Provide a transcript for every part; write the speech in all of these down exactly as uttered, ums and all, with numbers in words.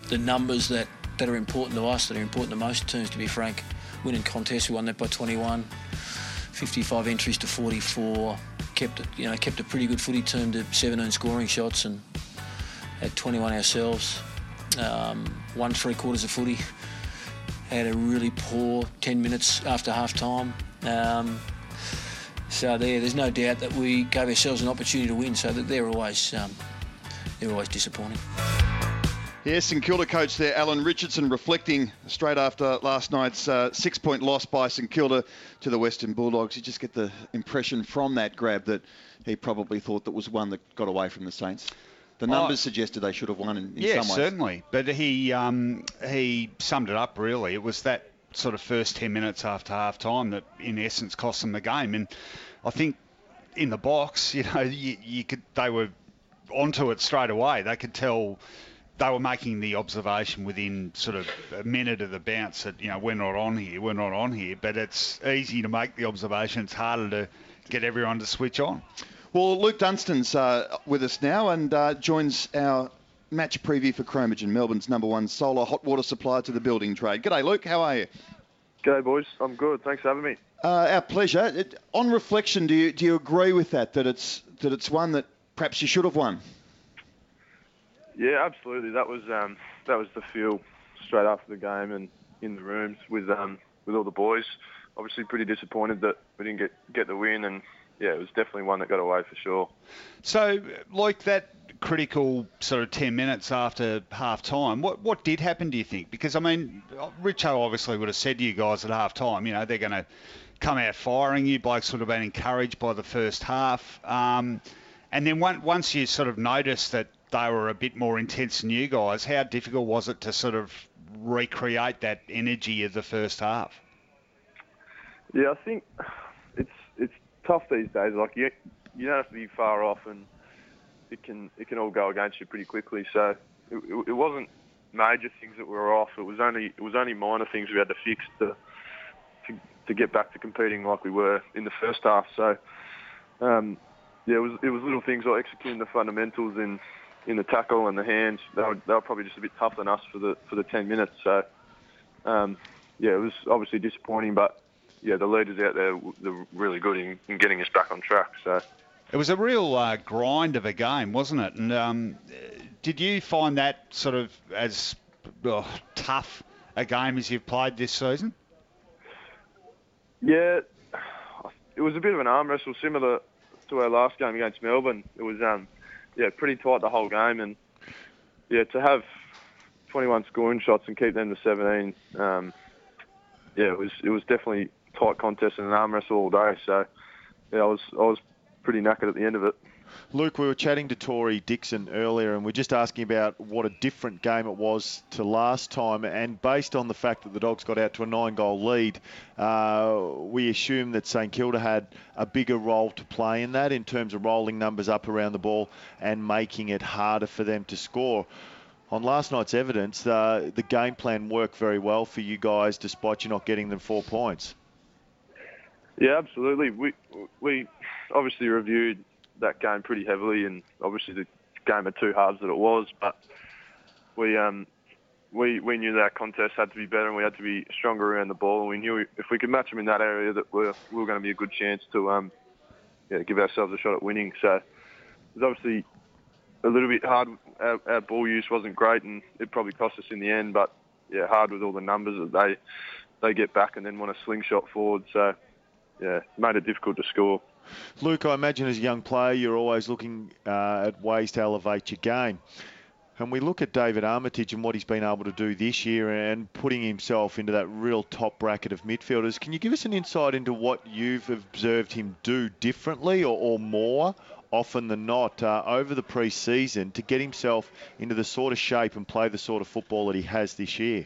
the numbers that, that are important to us, that are important to most teams, to be frank. Winning contests, we won that by twenty-one, fifty-five entries to forty-four, kept it, you know, kept a pretty good footy team to seventeen scoring shots and had twenty-one ourselves. Um, won three quarters of footy. Had a really poor ten minutes after half time. Um, so there, there's no doubt that we gave ourselves an opportunity to win. So that they're always, um, they're always disappointing. Yes, St Kilda coach there, Alan Richardson, reflecting straight after last night's uh, six-point loss by St Kilda to the Western Bulldogs. You just get the impression from that grab that he probably thought that was one that got away from the Saints. The numbers oh, suggested they should have won in, in yeah, some ways. Yeah, certainly. But he um, he summed it up, really. It was that sort of first ten minutes after half-time that, in essence, cost them the game. And I think in the box, you know, you, you could they were onto it straight away. They could tell they were making the observation within sort of a minute of the bounce that, you know, we're not on here, we're not on here. But it's easy to make the observation. It's harder to get everyone to switch on. Well, Luke Dunstan's uh, with us now and uh, joins our match preview for Chromagen, Melbourne's number one solar hot water supplier to the building trade. G'day, Luke. How are you? G'day, boys. I'm good. Thanks for having me. Uh, our pleasure. It, on reflection, do you do you agree with that, that it's that it's one that perhaps you should have won? Yeah, absolutely. That was um, that was the feel straight after the game and in the rooms with um, with all the boys. Obviously, pretty disappointed that we didn't get, get the win, and yeah, it was definitely one that got away for sure. So, like that critical sort of ten minutes after half time, what what did happen, do you think? Because, I mean, Richo obviously would have said to you guys at half time, you know, they're going to come out firing. You blokes would have been encouraged by the first half. Um, and then one, once you sort of noticed that they were a bit more intense than you guys, how difficult was it to sort of recreate that energy of the first half? Yeah, I think it's it's tough these days. Like you, you don't have to be far off, and it can it can all go against you pretty quickly. So it, it, it wasn't major things that were off. It was only it was only minor things we had to fix to to, to get back to competing like we were in the first half. So um, yeah, it was it was little things like executing the fundamentals in, in the tackle and the hands. They were they were probably just a bit tougher than us for the for the ten minutes. So um, yeah, it was obviously disappointing, but yeah, the leaders out there, they're really good in, in getting us back on track. So it was a real uh, grind of a game, wasn't it? And um, did you find that sort of as oh, tough a game as you've played this season? Yeah, it was a bit of an arm wrestle, similar to our last game against Melbourne. It was um, yeah, pretty tight the whole game, and yeah, to have twenty-one scoring shots and keep them to seventeen, um, yeah, it was it was definitely tight contest and an arm wrestle all day. So yeah, I was I was pretty knackered at the end of it. Luke, we were chatting to Tory Dixon earlier, and we're just asking about what a different game it was to last time. And based on the fact that the Dogs got out to a nine-goal lead, uh, we assume that St Kilda had a bigger role to play in that, in terms of rolling numbers up around the ball and making it harder for them to score. On last night's evidence, uh, the game plan worked very well for you guys, despite you not getting them four points. Yeah, absolutely. We we obviously reviewed that game pretty heavily, and obviously the game of two halves that it was. But we um we we knew that our contest had to be better, and we had to be stronger around the ball. And we knew if we could match them in that area, that we we were going to be a good chance to um yeah give ourselves a shot at winning. So it was obviously a little bit hard. Our, our ball use wasn't great, and it probably cost us in the end. But yeah, hard with all the numbers that they they get back and then want to slingshot forward. So yeah, made it difficult to score. Luke, I imagine as a young player, you're always looking uh, at ways to elevate your game. And we look at David Armitage and what he's been able to do this year and putting himself into that real top bracket of midfielders. Can you give us an insight into what you've observed him do differently or, or more often than not uh, over the pre-season to get himself into the sort of shape and play the sort of football that he has this year?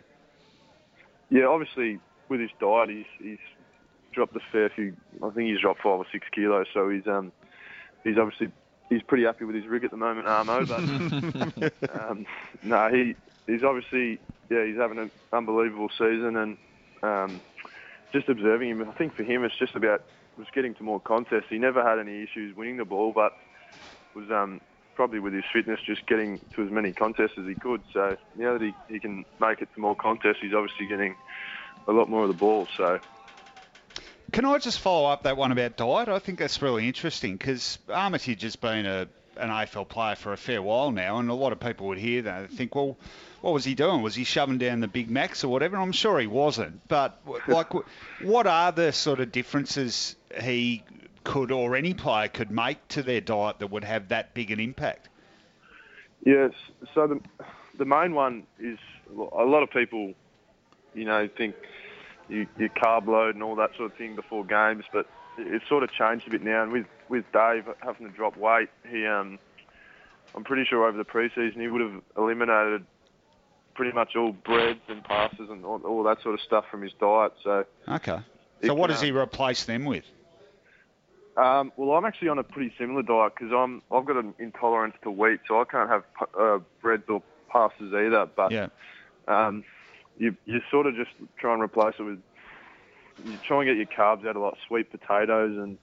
Yeah, obviously with his diet, he's, he's dropped a fair few. I think he's dropped five or six kilos. So he's um he's obviously he's pretty happy with his rig at the moment, Armo. But um, no, he he's obviously yeah he's having an unbelievable season, and um, just observing him, I think for him it's just about was getting to more contests. He never had any issues winning the ball, but was um probably with his fitness, just getting to as many contests as he could. So now that he, he can make it to more contests, he's obviously getting a lot more of the ball. So. Can I just follow up that one about diet? I think that's really interesting because Armitage has been a, an A F L player for a fair while now, and a lot of people would hear that and think, well, what was he doing? Was he shoving down the Big Macs or whatever? I'm sure he wasn't. But like, what are the sort of differences he could or any player could make to their diet that would have that big an impact? Yes. So the the main one is a lot of people, you know, think you, you carb load and all that sort of thing before games, but it's sort of changed a bit now. And with, with Dave having to drop weight, he um, I'm pretty sure over the pre-season he would have eliminated pretty much all breads and pastas and all, all that sort of stuff from his diet. So okay. So what can, does he replace them with? Um, well, I'm actually on a pretty similar diet because I'm I've got an intolerance to wheat, so I can't have uh, breads or pastas either. But yeah. um, you you sort of just try and replace it with you try and get your carbs out of like sweet potatoes and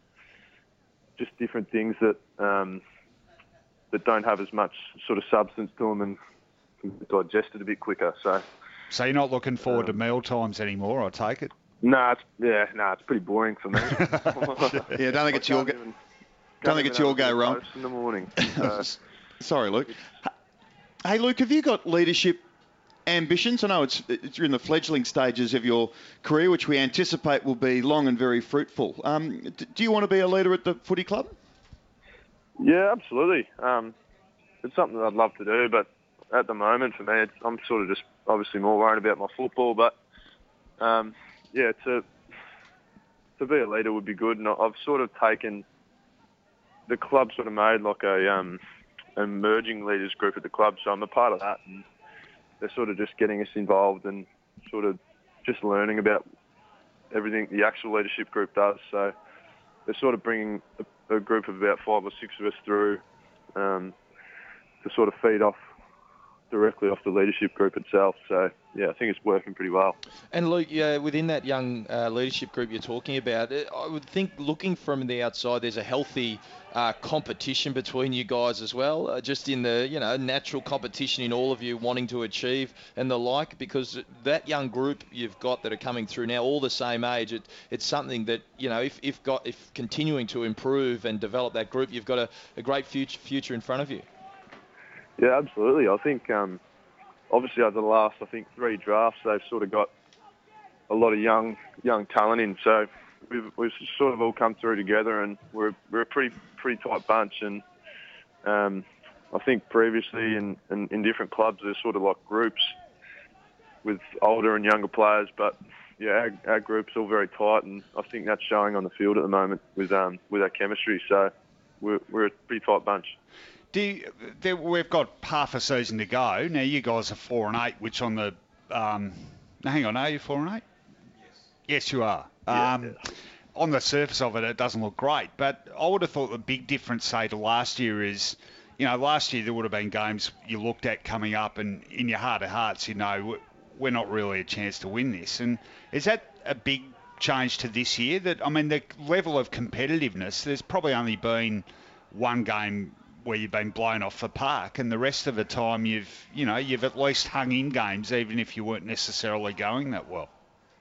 just different things that um, that don't have as much sort of substance to them and can be digested a bit quicker. So. So you're not looking forward um, to meal times anymore, I take it? No, nah, it's yeah, no, nah, it's pretty boring for me. yeah, don't think it's your go. Even, don't think it's your go, Ron. In the morning. Uh, Sorry, Luke. Hey, Luke, have you got leadership ambitions? I know it's, it's you're in the fledgling stages of your career, which we anticipate will be long and very fruitful. Um, do you want to be a leader at the footy club? Yeah, absolutely. Um, it's something that I'd love to do, but at the moment, for me, it's, I'm sort of just obviously more worried about my football, but. Um, Yeah, to to be a leader would be good, and I've sort of taken the club sort of made like a um, emerging leaders group at the club, so I'm a part of that, and they're sort of just getting us involved and sort of just learning about everything the actual leadership group does. So they're sort of bringing a, a group of about five or six of us through um, to sort of feed off directly off the leadership group itself. So, yeah, I think it's working pretty well. And Luke, yeah, within that young uh, leadership group you're talking about, I would think looking from the outside, there's a healthy uh, competition between you guys as well, uh, just in the, you know, natural competition in all of you wanting to achieve and the like, because that young group you've got that are coming through now, all the same age, it, it's something that, you know, if, if got if continuing to improve and develop that group, you've got a, a great future, future in front of you. Yeah, absolutely. I think, um, obviously, over the last, I think, three drafts, they've sort of got a lot of young young talent in. So we've, we've sort of all come through together, and we're we're a pretty pretty tight bunch. And um, I think previously in, in, in different clubs, there's sort of like groups with older and younger players. But yeah, our, our group's all very tight, and I think that's showing on the field at the moment with um with our chemistry. So we're we're a pretty tight bunch. Do you, there, we've got half a season to go. Now, you guys are four and eight, which on the... Um, no, hang on, are you four and eight? Yes. Yes, you are. Yeah, um, yeah. On the surface of it, it doesn't look great. But I would have thought the big difference, say, to last year is, you know, last year there would have been games you looked at coming up and in your heart of hearts, you know, we're not really a chance to win this. And is that a big change to this year? That I mean, the level of competitiveness, there's probably only been one game where you've been blown off the park, and the rest of the time you've, you know, you've at least hung in games, even if you weren't necessarily going that well.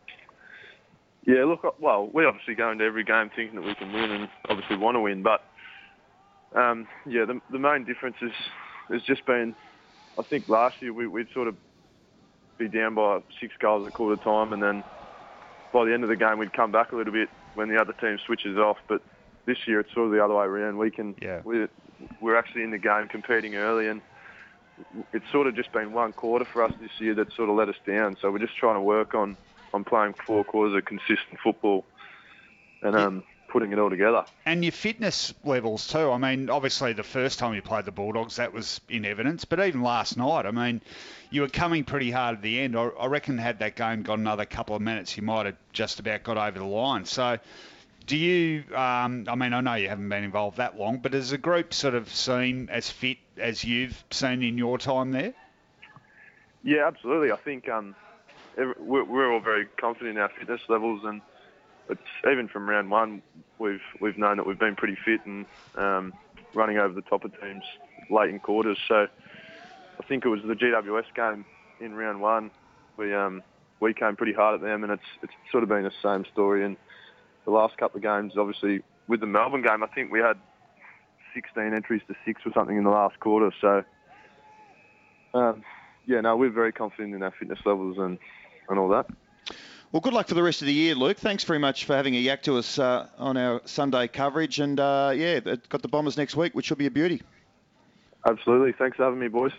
Yeah, look, well, we obviously go into every game thinking that we can win and obviously want to win, but um, yeah, the, the main difference is has just been, I think last year we, we'd sort of be down by six goals at quarter time, and then by the end of the game we'd come back a little bit when the other team switches off. But this year it's sort of the other way around. We can, yeah. we're, we're actually in the game competing early, and it's sort of just been one quarter for us this year that sort of let us down. So we're just trying to work on, on playing four quarters of consistent football and um, putting it all together. And your fitness levels too. I mean, obviously the first time you played the Bulldogs, that was in evidence. But even last night, I mean, you were coming pretty hard at the end. I, I reckon had that game got another couple of minutes, you might have just about got over the line. So do you, um, I mean, I know you haven't been involved that long, but has the group sort of seen as fit as you've seen in your time there? Yeah, absolutely. I think um, every, we're, we're all very confident in our fitness levels, and it's even from round one, we've we've known that we've been pretty fit and um, running over the top of teams late in quarters. So I think it was the G W S game in round one. We um, we came pretty hard at them, and it's it's sort of been the same story in the last couple of games. Obviously, with the Melbourne game, I think we had sixteen entries to six or something in the last quarter. So, um, yeah, no, we're very confident in our fitness levels and, and all that. Well, good luck for the rest of the year, Luke. Thanks very much for having a yak to us uh, on our Sunday coverage. And, uh, yeah, got the Bombers next week, which will be a beauty. Absolutely. Thanks for having me, boys.